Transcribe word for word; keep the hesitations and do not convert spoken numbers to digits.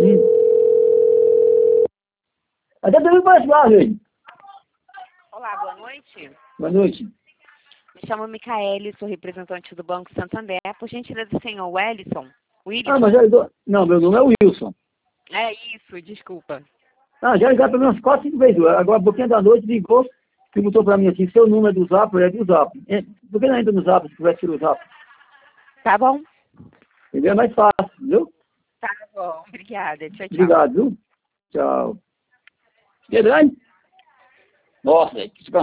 Hum. Até também mais fácil, hein? Olá, boa noite. Boa noite. Me chamo Micaele, sou representante do Banco Santander. Por gentileza do senhor Wellison. Wilson? Ah, mas já ligou. Não, meu nome é Wilson. É isso, desculpa. Ah, já ligaram para mim umas quatro, cinco vezes. Agora, um pouquinho da noite, ligou, perguntou para mim assim, seu número é do Zap, é do Zap. É, por que não entra no Zap, se tivesse tirar o Zap? Tá bom? Entendeu? É mais fácil, viu? Tá bom, obrigada. Tchau, tchau. Obrigado, viu? Tchau. Que grande? Nossa, que